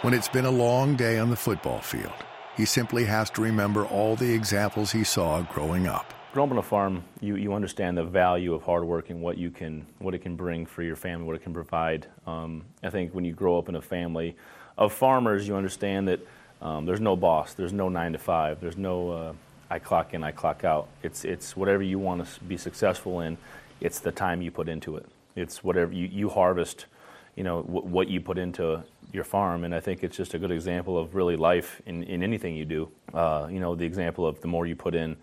When it's been a long day on the football field, he simply has to remember all the examples he saw growing up. Growing up on a farm, you understand the value of hard work and what it can bring for your family, what it can provide. I think when you grow up in a family of farmers, you understand that there's no boss, there's no 9 to 5, there's no I clock in, I clock out. It's whatever you want to be successful in. It's the time you put into it. It's whatever you harvest, what you put into your farm, and I think it's just a good example of really life in anything you do. The example of the more you put in,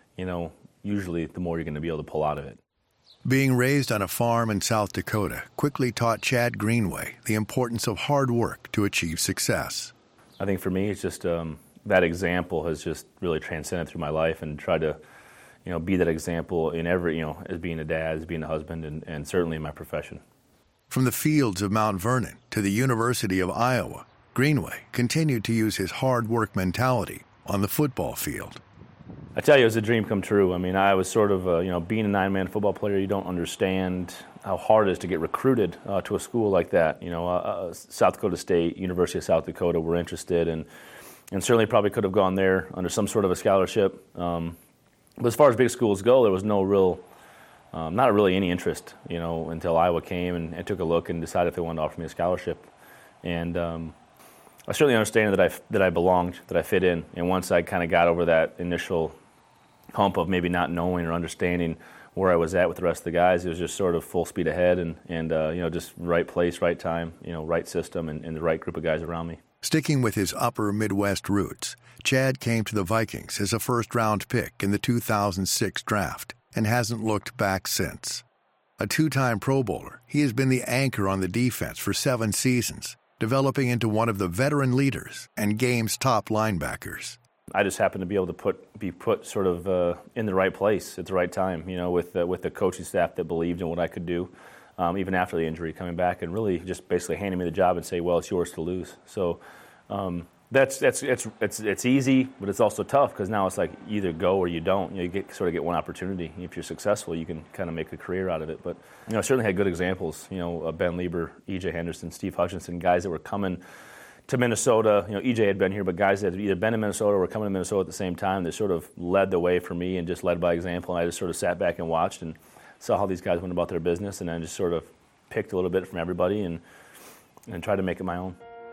usually the more you're going to be able to pull out of it. Being raised on a farm in South Dakota quickly taught Chad Greenway the importance of hard work to achieve success. I think for me, it's just that example has just really transcended through my life, and tried to, be that example in every, as being a dad, as being a husband, and certainly in my profession. From the fields of Mount Vernon to the University of Iowa, Greenway continued to use his hard work mentality on the football field. I tell you, it was a dream come true. I mean, I was sort of, being a 9-man football player, you don't understand how hard it is to get recruited to a school like that. South Dakota State, University of South Dakota were interested, and certainly probably could have gone there under some sort of a scholarship. But as far as big schools go, there was no real, not really any interest, until Iowa came and took a look and decided if they wanted to offer me a scholarship. And I certainly understand that I belonged, that I fit in. And once I kind of got over that initial hump of maybe not knowing or understanding where I was at with the rest of the guys, it was just sort of full speed ahead and just right place, right time, right system, and the right group of guys around me. Sticking with his upper Midwest roots, Chad came to the Vikings as a first-round pick in the 2006 draft and hasn't looked back since. A 2-time Pro Bowler, he has been the anchor on the defense for 7 seasons, developing into one of the veteran leaders and game's top linebackers. I just happened to be able to be put sort of in the right place at the right time, with the coaching staff that believed in what I could do, even after the injury, coming back and really just basically handing me the job and say, well, it's yours to lose. So it's easy, but it's also tough, because now it's like either go or you don't. You get one opportunity. If you're successful, you can kind of make a career out of it. But I certainly had good examples. Ben Lieber, E.J. Henderson, Steve Hutchinson, guys that were coming to Minnesota. E.J. had been here, but guys that had either been in Minnesota or were coming to Minnesota at the same time, they sort of led the way for me and just led by example. And I just sort of sat back and watched and saw how these guys went about their business, and then just sort of picked a little bit from everybody and tried to make it my own.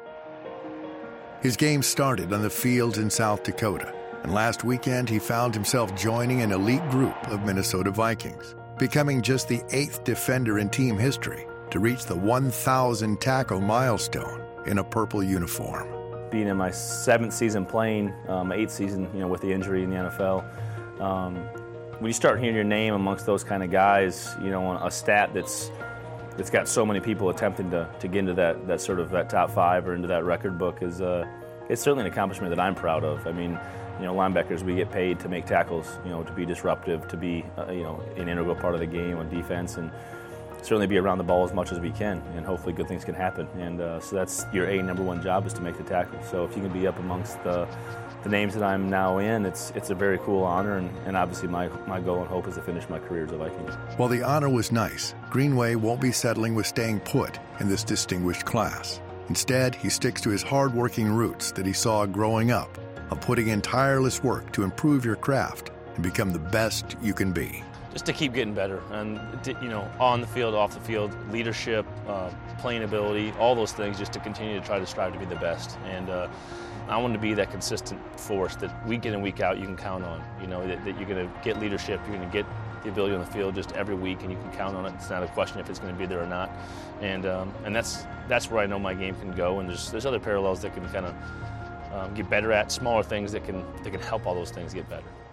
His game started on the fields in South Dakota, and last weekend he found himself joining an elite group of Minnesota Vikings, becoming just the 8th defender in team history to reach the 1,000 tackle milestone in a purple uniform. Being in my 7th season playing, my 8th season, with the injury in the NFL, when you start hearing your name amongst those kind of guys, a stat that's got so many people attempting to get into that sort of that top 5 or into that record book is it's certainly an accomplishment that I'm proud of. I mean, linebackers, we get paid to make tackles, to be disruptive, to be an integral part of the game on defense, and certainly be around the ball as much as we can, and hopefully good things can happen. And so that's your number one job, is to make the tackle. So if you can be up amongst the names that I'm now in, it's a very cool honor, and obviously my goal and hope is to finish my career as a Viking. While the honor was nice, Greenway won't be settling with staying put in this distinguished class. Instead, he sticks to his hard-working roots that he saw growing up, of putting in tireless work to improve your craft and become the best you can be. Just to keep getting better, and on the field, off the field, leadership, playing ability, all those things, just to continue to try to strive to be the best. And I want to be that consistent force that week in and week out you can count on. That you're going to get leadership, you're going to get the ability on the field just every week, and you can count on it. It's not a question if it's going to be there or not. And that's where I know my game can go. And there's other parallels that can kind of get better at, smaller things that can help all those things get better.